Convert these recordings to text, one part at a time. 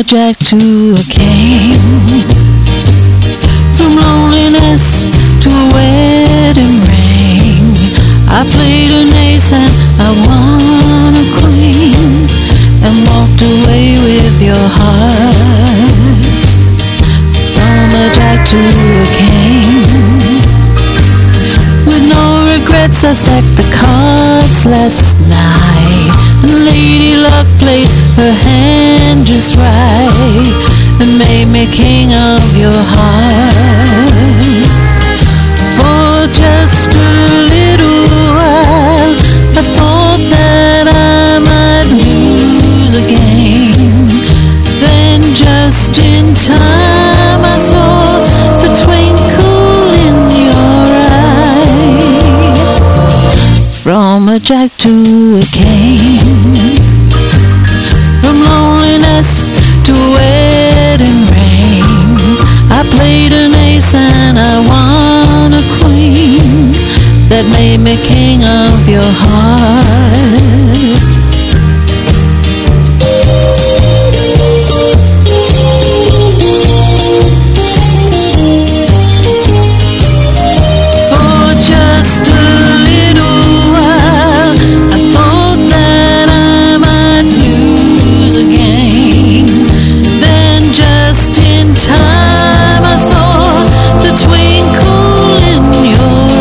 Jack to a king. From loneliness to a wedding ring, I played an ace and I won a queen, and walked away with your heart. From a Jack to a king. With no regrets I stacked the cards last night, and Lady Luck played her hand just right, and made me king of your heart. For just a little while I thought that I might lose again. Then just in time I saw the twinkle in your eye. From a Jack to a king. From loneliness to a wedding ring, I played an ace and I won a queen, that made me king of your heart. For just a little while I thought that I might lose again. Then just in time I saw the twinkle in your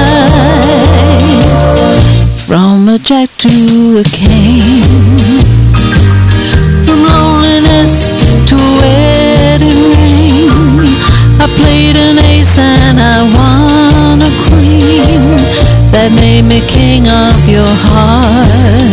eye. From a Jack to a king. From loneliness to a wedding ring, I played an ace and I won a queen, that made me king of your heart.